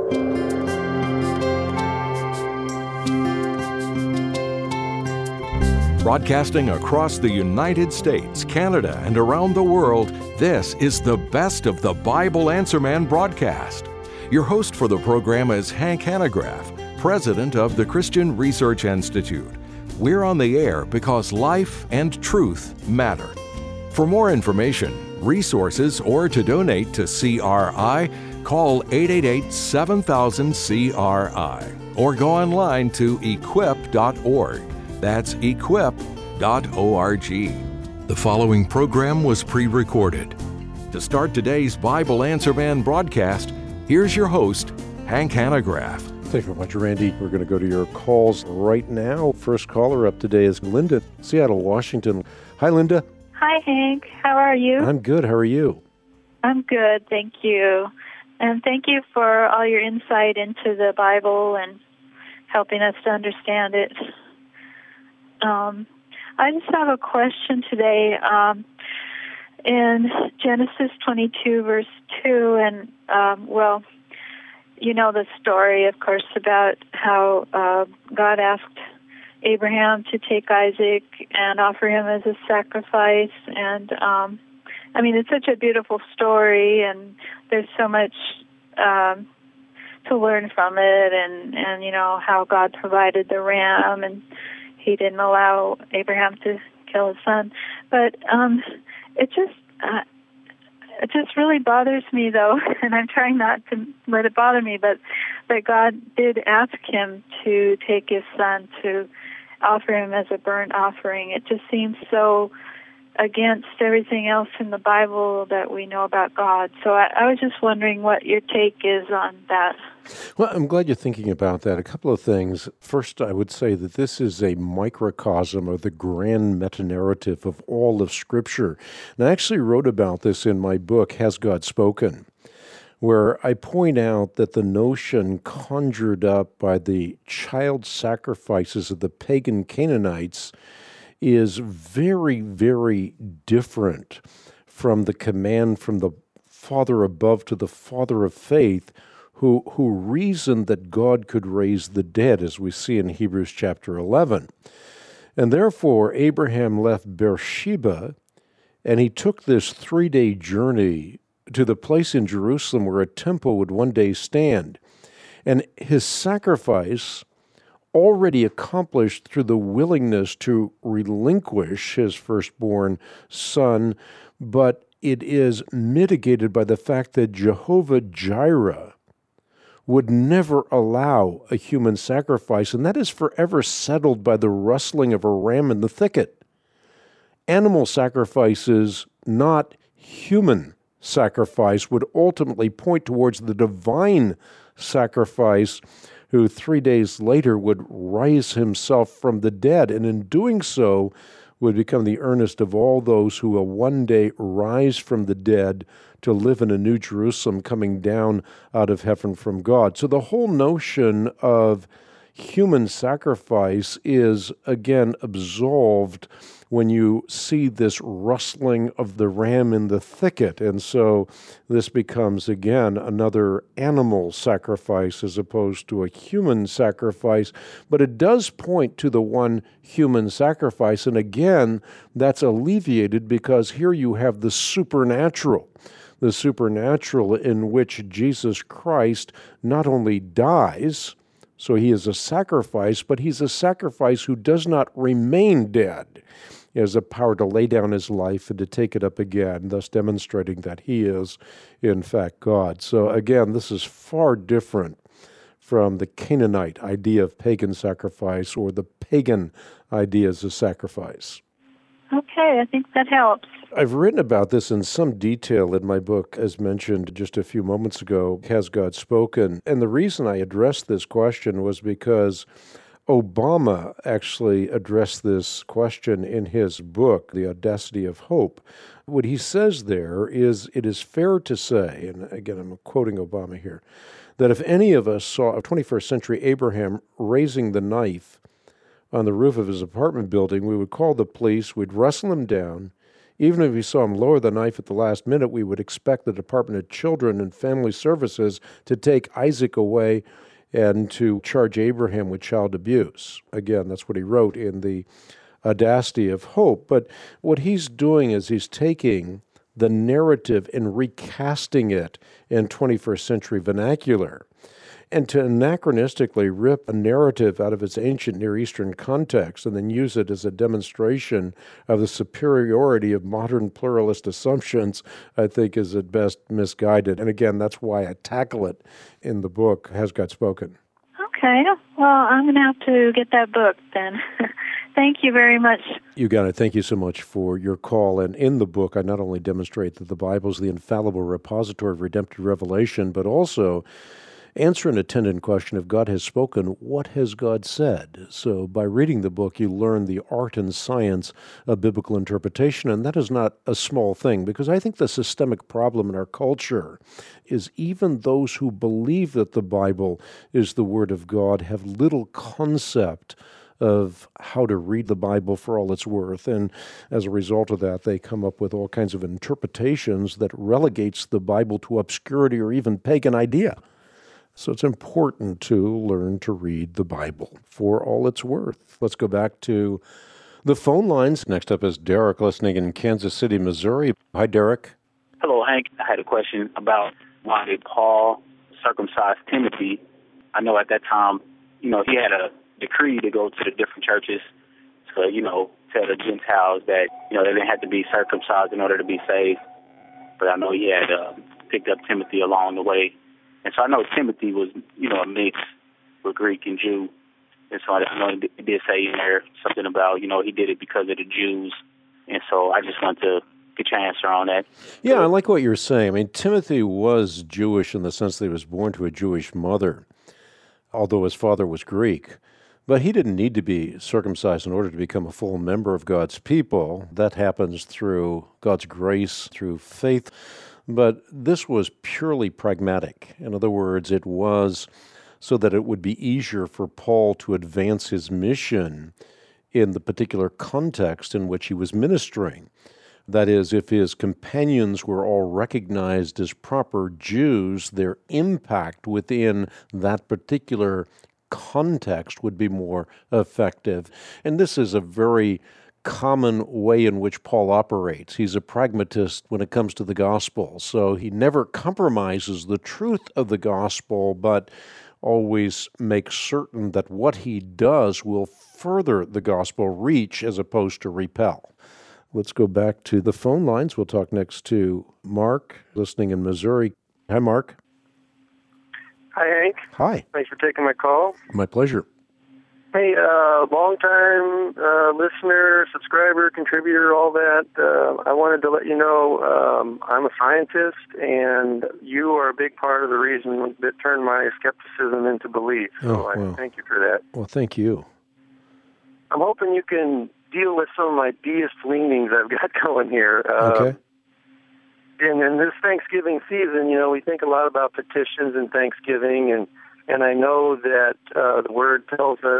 Broadcasting across the United States, Canada, and around the world, this is the Best of the Bible Answer Man broadcast. Your host for the program is Hank Hanegraaff, president of the Christian Research Institute. We're on the air because life and truth matter. For more information, resources, or to donate to CRI, call 888-7000-CRI or go online to equip.org. That's equip.org. The following program was pre-recorded. To start today's Bible Answer Man broadcast, here's your host, Hank Hanegraaff. Thank you very much, Randy. We're going to go to your calls right now. First caller up today is Linda, Seattle, Washington. Hi, Linda. Hi, Hank. How are you? I'm good. How are you? I'm good, thank you. And thank you for all your insight into the Bible and helping us to understand it. I just have a question today. In Genesis 22, verse 2, and, you know the story, of course, about how God asked Abraham to take Isaac and offer him as a sacrifice. And, it's such a beautiful story, and there's so much to learn from it, and how God provided the ram, and He didn't allow Abraham to kill his son. But it just really bothers me, though, and I'm trying not to let it bother me, but God did ask him to take his son to offer him as a burnt offering. It just seems so against everything else in the Bible that we know about God. So I was just wondering what your take is on that. Well, I'm glad you're thinking about that. A couple of things. First, I would say that this is a microcosm of the grand meta-narrative of all of Scripture. And I actually wrote about this in my book, Has God Spoken?, where I point out that the notion conjured up by the child sacrifices of the pagan Canaanites is very, very different from the command from the Father above to the Father of faith, who reasoned that God could raise the dead, as we see in Hebrews chapter 11. And therefore, Abraham left Beersheba, and he took this 3-day journey to the place in Jerusalem where a temple would one day stand. And his sacrifice, already accomplished through the willingness to relinquish his firstborn son, but it is mitigated by the fact that Jehovah Jireh would never allow a human sacrifice, and that is forever settled by the rustling of a ram in the thicket. Animal sacrifices, not human sacrifice, would ultimately point towards the divine sacrifice, who 3 days later would rise himself from the dead, and in doing so would become the earnest of all those who will one day rise from the dead to live in a new Jerusalem coming down out of heaven from God. So the whole notion of human sacrifice is, again, absolved when you see this rustling of the ram in the thicket. And so this becomes, again, another animal sacrifice as opposed to a human sacrifice. But it does point to the one human sacrifice. And again, that's alleviated because here you have the supernatural in which Jesus Christ not only dies, so he is a sacrifice, but he's a sacrifice who does not remain dead. He has the power to lay down his life and to take it up again, thus demonstrating that he is, in fact, God. So again, this is far different from the Canaanite idea of pagan sacrifice or the pagan ideas of sacrifice. Okay, I think that helps. I've written about this in some detail in my book, as mentioned just a few moments ago, Has God Spoken? And the reason I addressed this question was because Obama actually addressed this question in his book, The Audacity of Hope. What he says there is, it is fair to say, and again, I'm quoting Obama here, that if any of us saw a 21st century Abraham raising the knife on the roof of his apartment building, we would call the police, we'd wrestle him down, Even if we saw him lower the knife at the last minute, we would expect the Department of Children and Family Services to take Isaac away and to charge Abraham with child abuse. Again, that's what he wrote in The Audacity of Hope. But what he's doing is he's taking the narrative and recasting it in 21st century vernacular. And to anachronistically rip a narrative out of its ancient Near Eastern context and then use it as a demonstration of the superiority of modern pluralist assumptions, I think is at best misguided. And again, that's why I tackle it in the book, Has God Spoken? Okay. Well, I'm going to have to get that book then. Thank you very much. You got it. Thank you so much for your call. And in the book, I not only demonstrate that the Bible is the infallible repository of redemptive revelation, but also answer an attendant question: if God has spoken, what has God said? So by reading the book, you learn the art and science of biblical interpretation, and that is not a small thing, because I think the systemic problem in our culture is even those who believe that the Bible is the Word of God have little concept of how to read the Bible for all it's worth. And as a result of that, they come up with all kinds of interpretations that relegates the Bible to obscurity or even pagan idea. So it's important to learn to read the Bible for all it's worth. Let's go back to the phone lines. Next up is Derek, listening in Kansas City, Missouri. Hi, Derek. Hello, Hank. I had a question about why did Paul circumcise Timothy. I know at that time, he had a decree to go to the different churches to, tell the Gentiles that, they didn't have to be circumcised in order to be saved. But I know he had picked up Timothy along the way. And so I know Timothy was, a mix with Greek and Jew. And so I know he did say in there something about, he did it because of the Jews. And so I just want to get your answer on that. Yeah, I like what you're saying. I mean, Timothy was Jewish in the sense that he was born to a Jewish mother, although his father was Greek. But he didn't need to be circumcised in order to become a full member of God's people. That happens through God's grace, through faith. But this was purely pragmatic. In other words, it was so that it would be easier for Paul to advance his mission in the particular context in which he was ministering. That is, if his companions were all recognized as proper Jews, their impact within that particular context would be more effective. And this is a very common way in which Paul operates. He's a pragmatist when it comes to the gospel. So he never compromises the truth of the gospel, but always makes certain that what he does will further the gospel reach as opposed to repel. Let's go back to the phone lines. We'll talk next to Mark, listening in Missouri. Hi, Mark. Hi, Hank. Hi. Thanks for taking my call. My pleasure. Hey, long-time listener, subscriber, contributor, all that. I wanted to let you know I'm a scientist, and you are a big part of the reason that turned my skepticism into belief. So I thank you for that. Well, thank you. I'm hoping you can deal with some of my deist leanings I've got going here. Okay. And in this Thanksgiving season, we think a lot about petitions and Thanksgiving, and I know that the Word tells us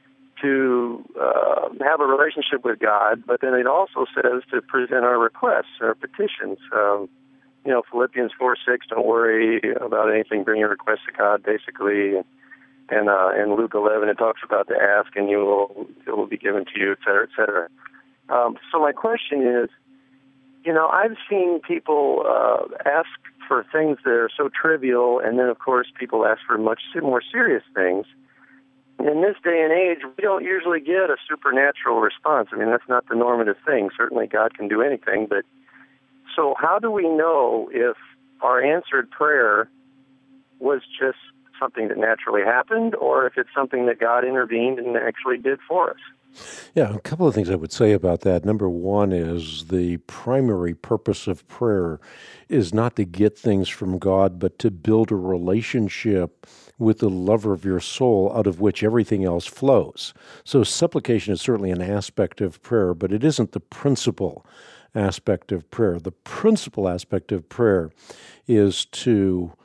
to have a relationship with God, but then it also says to present our requests, our petitions. Philippians 4:6, don't worry about anything, bring your requests to God, basically. And in Luke 11, it talks about to ask, and it will be given to you, et cetera, et cetera. So my question is, I've seen people ask for things that are so trivial, and then, of course, people ask for much more serious things. In this day and age, we don't usually get a supernatural response. I mean, that's not the normative thing. Certainly God can do anything, but so how do we know if our answered prayer was just something that naturally happened, or if it's something that God intervened and actually did for us? Yeah, a couple of things I would say about that. Number one is the primary purpose of prayer is not to get things from God, but to build a relationship with the lover of your soul out of which everything else flows. So supplication is certainly an aspect of prayer, but it isn't the principal aspect of prayer. The principal aspect of prayer is to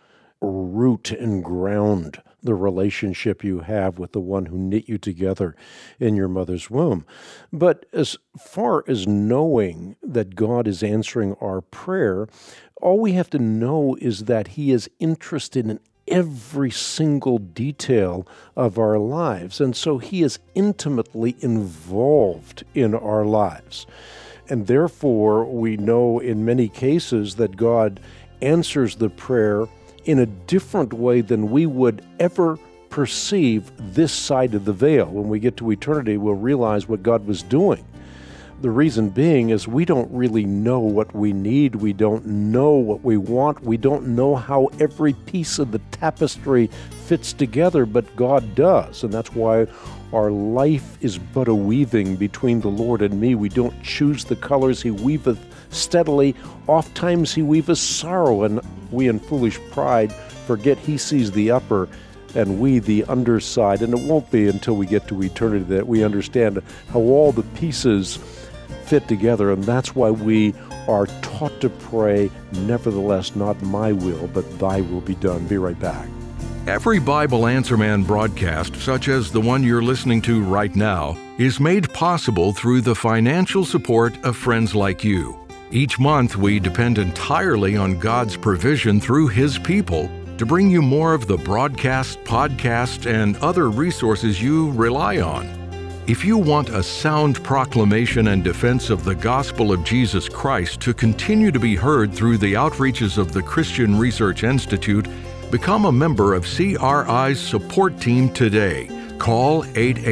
root and ground the relationship you have with the one who knit you together in your mother's womb. But as far as knowing that God is answering our prayer, all we have to know is that He is interested in every single detail of our lives. And so He is intimately involved in our lives. And therefore, we know in many cases that God answers the prayer in a different way than we would ever perceive this side of the veil. When we get to eternity, we'll realize what God was doing. The reason being is we don't really know what we need. We don't know what we want. We don't know how every piece of the tapestry fits together, but God does. And that's why our life is but a weaving between the Lord and me. We don't choose the colors. He weaveth steadily. Oft times He weaveth sorrow, and we in foolish pride forget He sees the upper and we the underside. And it won't be until we get to eternity that we understand how all the pieces fit together, and that's why we are taught to pray, nevertheless, not my will, but thy will be done. Be right back. Every Bible Answer Man broadcast, such as the one you're listening to right now, is made possible through the financial support of friends like you. Each month, we depend entirely on God's provision through His people to bring you more of the broadcast, podcast, and other resources you rely on. If you want a sound proclamation and defense of the gospel of Jesus Christ to continue to be heard through the outreaches of the Christian Research Institute, become a member of CRI's support team today. Call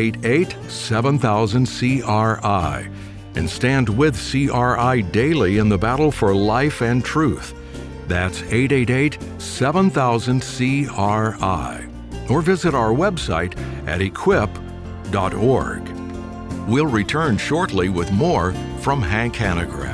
888-7000-CRI and stand with CRI daily in the battle for life and truth. That's 888-7000-CRI. Or visit our website at equip.org. We'll return shortly with more from Hank Hanegraaff.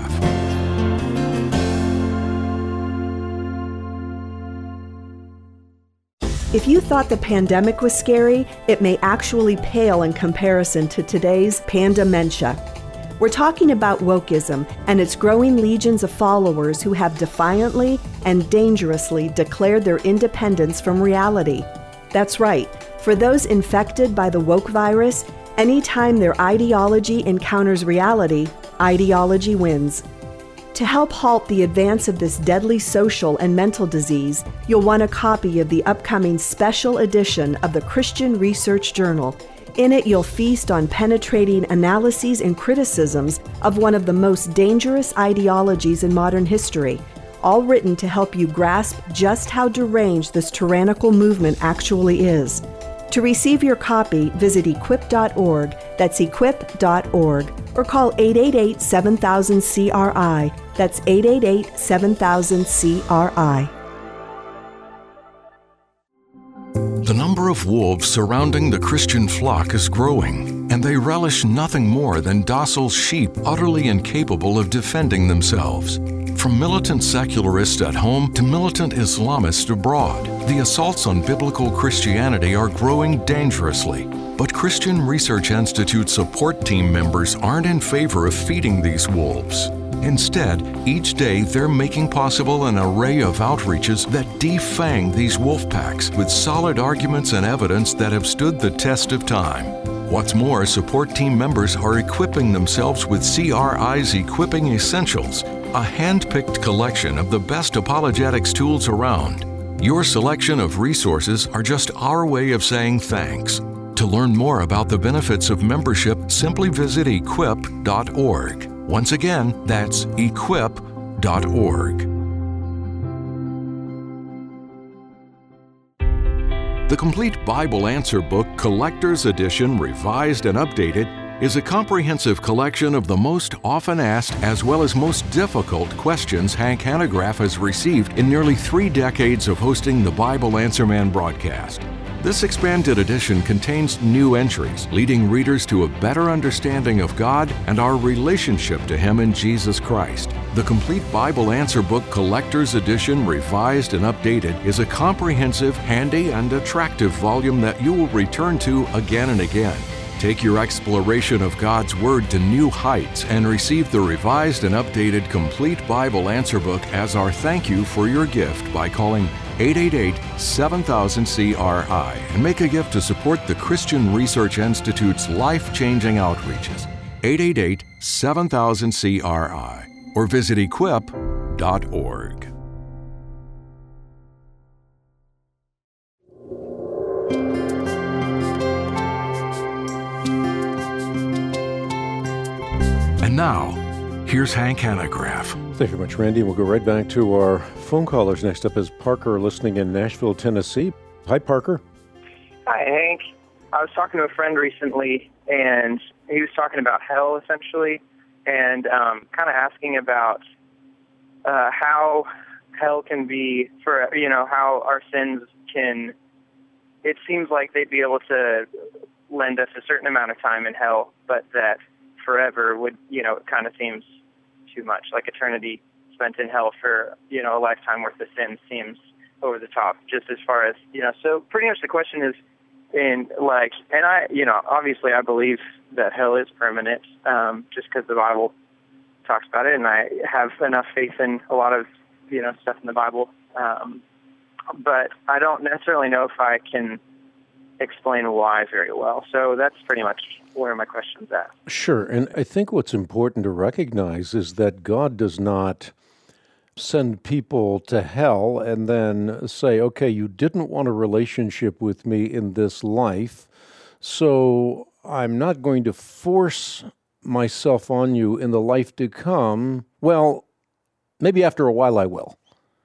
If you thought the pandemic was scary, it may actually pale in comparison to today's pandementia. We're talking about wokeism and its growing legions of followers who have defiantly and dangerously declared their independence from reality. That's right. For those infected by the woke virus, anytime their ideology encounters reality, ideology wins. To help halt the advance of this deadly social and mental disease, you'll want a copy of the upcoming special edition of the Christian Research Journal. In it, you'll feast on penetrating analyses and criticisms of one of the most dangerous ideologies in modern history, all written to help you grasp just how deranged this tyrannical movement actually is. To receive your copy, visit equip.org, that's equip.org, or call 888-7000-CRI, that's 888-7000-CRI. The number of wolves surrounding the Christian flock is growing, and they relish nothing more than docile sheep utterly incapable of defending themselves. From militant secularists at home to militant Islamists abroad, the assaults on biblical Christianity are growing dangerously. But Christian Research Institute support team members aren't in favor of feeding these wolves. Instead, each day they're making possible an array of outreaches that defang these wolf packs with solid arguments and evidence that have stood the test of time. What's more, support team members are equipping themselves with CRI's Equipping Essentials, a hand-picked collection of the best apologetics tools around. Your selection of resources are just our way of saying thanks. To learn more about the benefits of membership, simply visit equip.org. Once again, that's equip.org. The Complete Bible Answer Book Collector's Edition, Revised and Updated, is a comprehensive collection of the most often asked as well as most difficult questions Hank Hanegraaff has received in nearly 3 decades of hosting the Bible Answer Man broadcast. This expanded edition contains new entries, leading readers to a better understanding of God and our relationship to Him in Jesus Christ. The Complete Bible Answer Book Collector's Edition, Revised and Updated, is a comprehensive, handy, and attractive volume that you will return to again and again. Take your exploration of God's Word to new heights and receive the revised and updated Complete Bible Answer Book as our thank you for your gift by calling 888-7000-CRI and make a gift to support the Christian Research Institute's life-changing outreaches. 888-7000-CRI or visit equip.org. And now, here's Hank Hanegraaff. Thank you very much, Randy. We'll go right back to our phone callers. Next up is Parker, listening in Nashville, Tennessee. Hi, Parker. Hi, Hank. I was talking to a friend recently, and he was talking about hell, essentially, and kind of asking about how hell can be for, how our sins can, it seems like they'd be able to lend us a certain amount of time in hell, but that forever would, it kind of seems too much. Like eternity spent in hell for, a lifetime worth of sin seems over the top, just as far as, so pretty much the question is, obviously I believe that hell is permanent, just because the Bible talks about it, and I have enough faith in a lot of, stuff in the Bible, but I don't necessarily know if I can explain why very well. So that's pretty much where my question's at. Sure, and I think what's important to recognize is that God does not send people to hell and then say, okay, you didn't want a relationship with me in this life, so I'm not going to force myself on you in the life to come. Well, maybe after a while I will.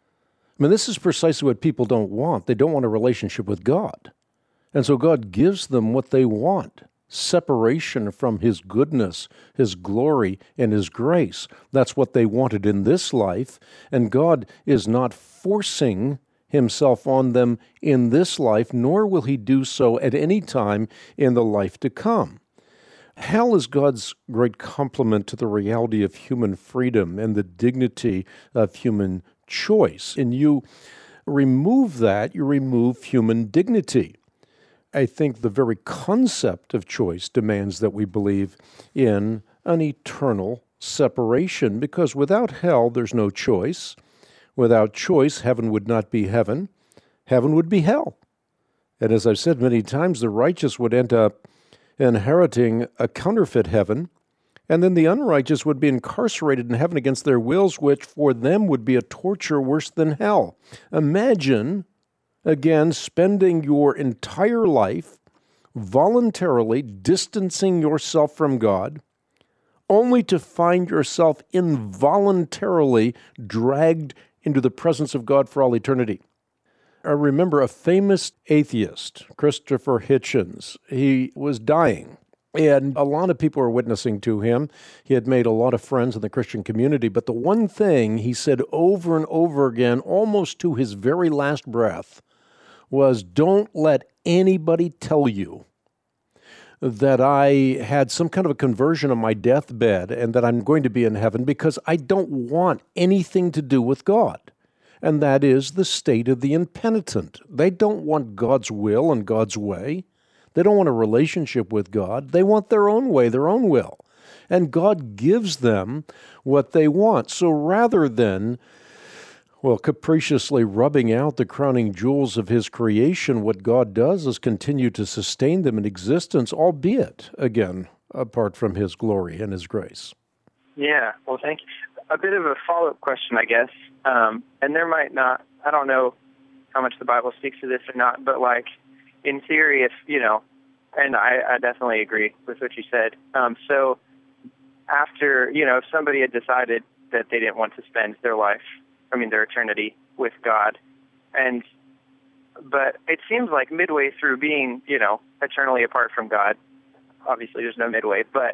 I mean, this is precisely what people don't want. They don't want a relationship with God. And so God gives them what they want, separation from His goodness, His glory, and His grace. That's what they wanted in this life, and God is not forcing Himself on them in this life, nor will He do so at any time in the life to come. Hell is God's great complement to the reality of human freedom and the dignity of human choice. And you remove that, you remove human dignity. I think the very concept of choice demands that we believe in an eternal separation, because without hell, there's no choice. Without choice, heaven would not be heaven. Heaven would be hell. And as I've said many times, the righteous would end up inheriting a counterfeit heaven, and then the unrighteous would be incarcerated in heaven against their wills, which for them would be a torture worse than hell. Imagine, again, spending your entire life voluntarily distancing yourself from God, only to find yourself involuntarily dragged into the presence of God for all eternity. I remember a famous atheist, Christopher Hitchens. He was dying, and a lot of people were witnessing to him. He had made a lot of friends in the Christian community, but the one thing he said over and over again, almost to his very last breath, was, don't let anybody tell you that I had some kind of a conversion on my deathbed and that I'm going to be in heaven, because I don't want anything to do with God. And that is the state of the impenitent. They don't want God's will and God's way. They don't want a relationship with God. They want their own way, their own will. And God gives them what they want. So rather than capriciously rubbing out the crowning jewels of His creation, what God does is continue to sustain them in existence, albeit, again, apart from His glory and His grace. Yeah, well, thank you. A bit of a follow-up question, I guess, and there might not, I don't know how much the Bible speaks to this or not, but in theory, if, and I definitely agree with what you said. So after, if somebody had decided that they didn't want to spend their eternity with God, but it seems like midway through being, eternally apart from God, obviously there's no midway, but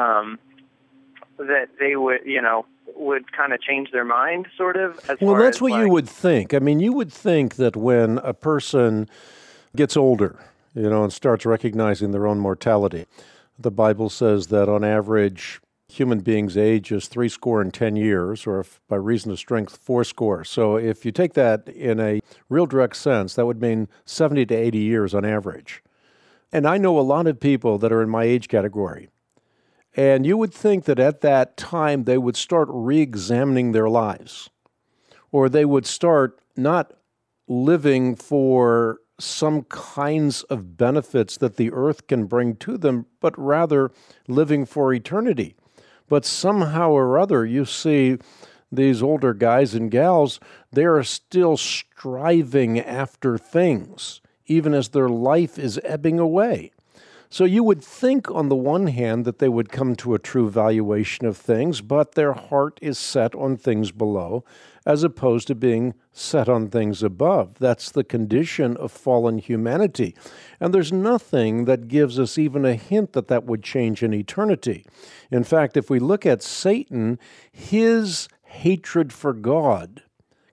that they would kind of change their mind, sort of. Well, that's what you would think. I mean, you would think that when a person gets older, and starts recognizing their own mortality, the Bible says that on average, human beings' age is 70 years, or if by reason of strength, 80. So if you take that in a real direct sense, that would mean 70 to 80 years on average. And I know a lot of people that are in my age category. And you would think that at that time they would start re-examining their lives, or they would start not living for some kinds of benefits that the earth can bring to them, but rather living for eternity. But somehow or other, you see these older guys and gals, they are still striving after things, even as their life is ebbing away. So you would think on the one hand that they would come to a true valuation of things, but their heart is set on things below as opposed to being set on things above. That's the condition of fallen humanity. And there's nothing that gives us even a hint that that would change in eternity. In fact, if we look at Satan, his hatred for God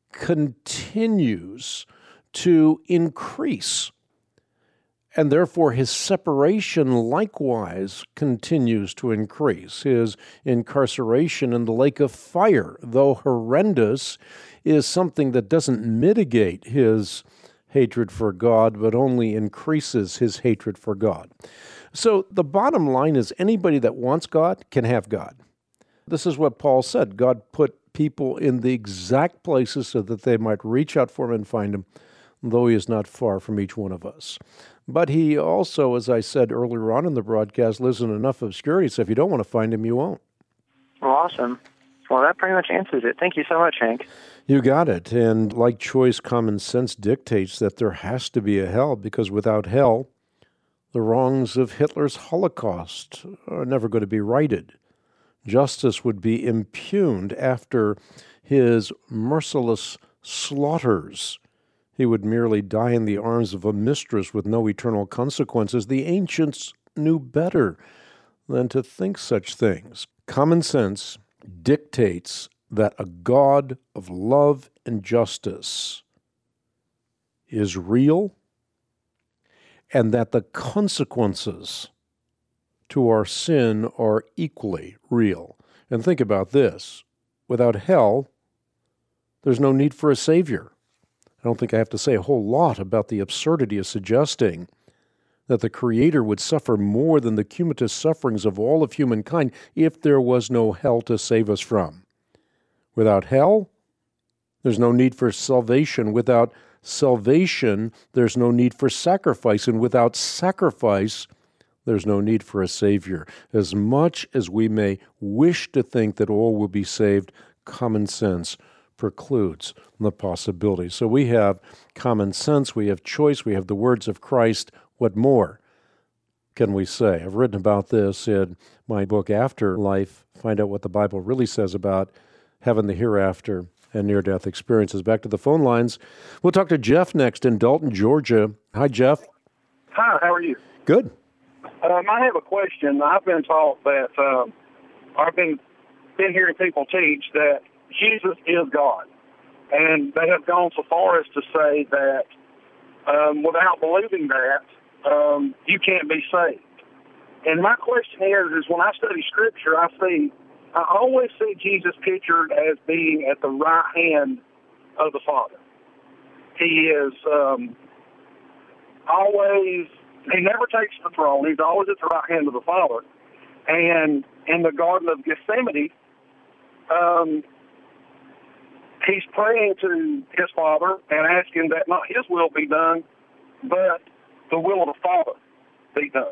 continues to increase. And therefore, his separation likewise continues to increase. His incarceration in the lake of fire, though horrendous, is something that doesn't mitigate his hatred for God, but only increases his hatred for God. So the bottom line is anybody that wants God can have God. This is what Paul said. God put people in the exact places so that they might reach out for him and find him, though he is not far from each one of us. But he also, as I said earlier on in the broadcast, lives in enough obscurity, so if you don't want to find him, you won't. Well, awesome. Well, that pretty much answers it. Thank you so much, Hank. You got it. And like choice, common sense dictates that there has to be a hell, because without hell, the wrongs of Hitler's Holocaust are never going to be righted. Justice would be impugned after his merciless slaughters. He would merely die in the arms of a mistress with no eternal consequences. The ancients knew better than to think such things. Common sense dictates that a God of love and justice is real, and that the consequences to our sin are equally real. And think about this. Without hell, there's no need for a Savior. I don't think I have to say a whole lot about the absurdity of suggesting that the Creator would suffer more than the cumulative sufferings of all of humankind if there was no hell to save us from. Without hell, there's no need for salvation. Without salvation, there's no need for sacrifice. And without sacrifice, there's no need for a Savior. As much as we may wish to think that all will be saved, common sense precludes the possibility. So we have common sense, we have choice, we have the words of Christ. What more can we say? I've written about this in my book, Afterlife. Find out what the Bible really says about heaven, the hereafter, and near-death experiences. Back to the phone lines. We'll talk to Jeff next in Dalton, Georgia. Hi, Jeff. Hi, how are you? Good. I have a question. I've been taught that, I've been hearing people teach that Jesus is God. And they have gone so far as to say that without believing that, you can't be saved. And my question is when I study Scripture, I always see Jesus pictured as being at the right hand of the Father. He is he never takes the throne. He's always at the right hand of the Father. And in the Garden of Gethsemane, he's praying to his Father and asking that not his will be done, but the will of the Father be done.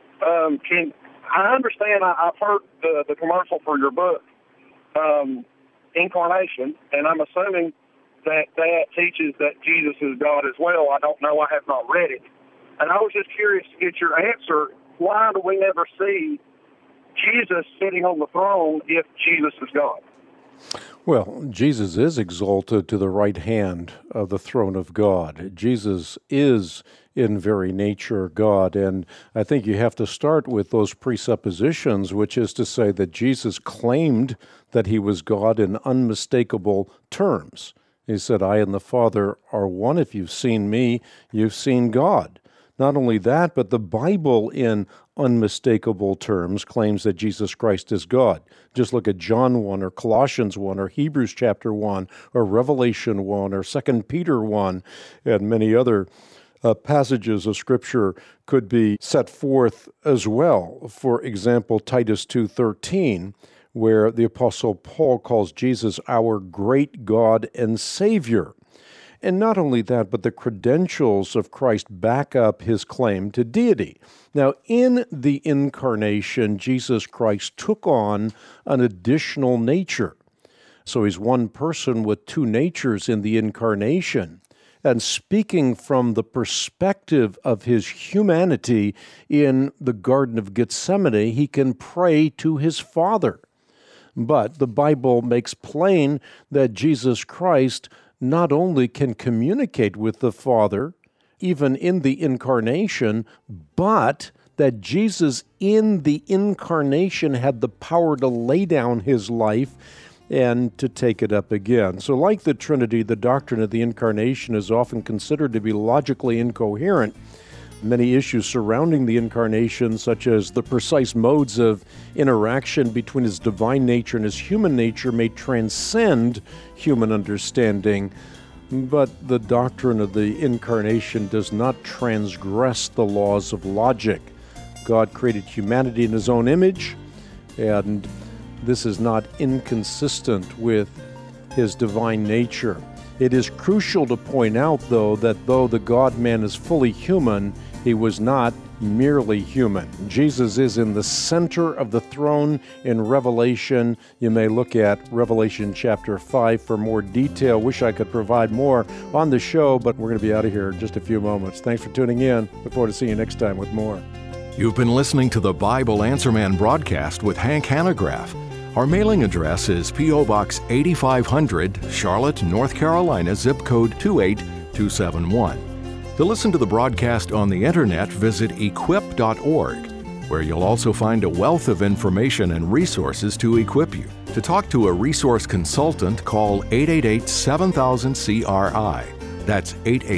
I understand, I've heard the commercial for your book, Incarnation, and I'm assuming that teaches that Jesus is God as well. I don't know. I have not read it. And I was just curious to get your answer. Why do we never see Jesus sitting on the throne if Jesus is God? Well, Jesus is exalted to the right hand of the throne of God. Jesus is in very nature God, and I think you have to start with those presuppositions, which is to say that Jesus claimed that he was God in unmistakable terms. He said, I and the Father are one. If you've seen me, you've seen God. Not only that, but the Bible in unmistakable terms claims that Jesus Christ is God. Just look at John 1 or Colossians 1 or Hebrews chapter 1 or Revelation 1 or 2 Peter 1 and many other passages of Scripture could be set forth as well. For example, Titus 2:13, where the Apostle Paul calls Jesus our great God and Savior. And not only that, but the credentials of Christ back up his claim to deity. Now, in the incarnation, Jesus Christ took on an additional nature. So he's one person with two natures in the incarnation. And speaking from the perspective of his humanity in the Garden of Gethsemane, he can pray to his Father. But the Bible makes plain that Jesus Christ not only can communicate with the Father, even in the incarnation, but that Jesus in the incarnation had the power to lay down his life and to take it up again. So like the Trinity, the doctrine of the incarnation is often considered to be logically incoherent. Many issues surrounding the incarnation, such as the precise modes of interaction between his divine nature and his human nature, may transcend human understanding. But the doctrine of the incarnation does not transgress the laws of logic. God created humanity in his own image, and this is not inconsistent with his divine nature. It is crucial to point out, though, that though the God-man is fully human, he was not merely human. Jesus is in the center of the throne in Revelation. You may look at Revelation chapter 5 for more detail. Wish I could provide more on the show, but we're going to be out of here in just a few moments. Thanks for tuning in. Look forward to seeing you next time with more. You've been listening to the Bible Answer Man broadcast with Hank Hanegraaff. Our mailing address is P.O. Box 8500, Charlotte, North Carolina, zip code 28271. To listen to the broadcast on the internet, visit equip.org, where you'll also find a wealth of information and resources to equip you. To talk to a resource consultant, call 888-7000-CRI. That's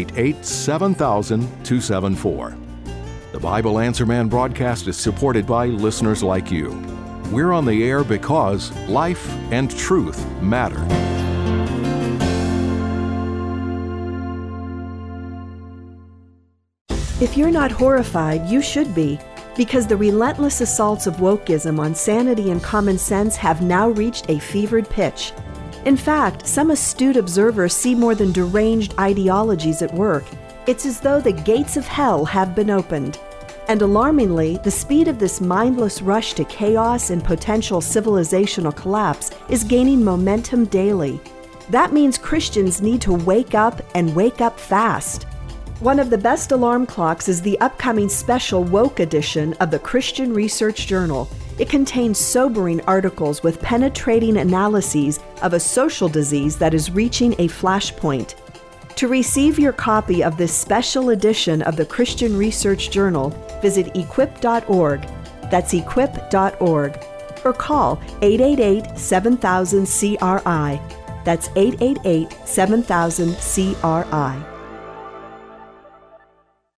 888-7000-274. The Bible Answer Man broadcast is supported by listeners like you. We're on the air because life and truth matter. If you're not horrified, you should be, because the relentless assaults of wokeism on sanity and common sense have now reached a fevered pitch. In fact, some astute observers see more than deranged ideologies at work. It's as though the gates of hell have been opened. And alarmingly, the speed of this mindless rush to chaos and potential civilizational collapse is gaining momentum daily. That means Christians need to wake up and wake up fast. One of the best alarm clocks is the upcoming special Woke edition of the Christian Research Journal. It contains sobering articles with penetrating analyses of a social disease that is reaching a flashpoint. To receive your copy of this special edition of the Christian Research Journal, visit equip.org. That's equip.org. Or call 888-7000-CRI. That's 888-7000-CRI.